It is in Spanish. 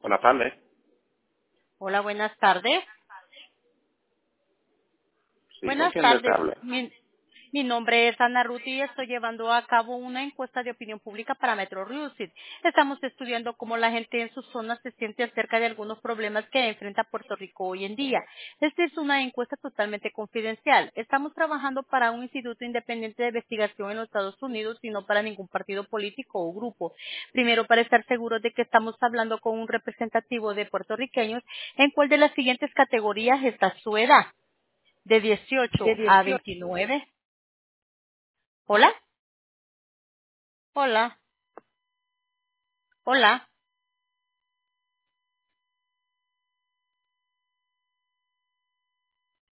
Buenas tardes. Hola, buenas tardes. Sí, ¿con Buenas quién desea tardes. hablar? Mi nombre es Ana Ruth y estoy llevando a cabo una encuesta de opinión pública para Metro Rusit. Estamos estudiando cómo la gente en sus zonas se siente acerca de algunos problemas que enfrenta Puerto Rico hoy en día. Esta es una encuesta totalmente confidencial. Estamos trabajando para un instituto independiente de investigación en los Estados Unidos y no para ningún partido político o grupo. Primero, para estar seguros de que estamos hablando con un representativo de puertorriqueños, ¿en cuál de las siguientes categorías está su edad? De 18 a 29. Hola, hola, hola.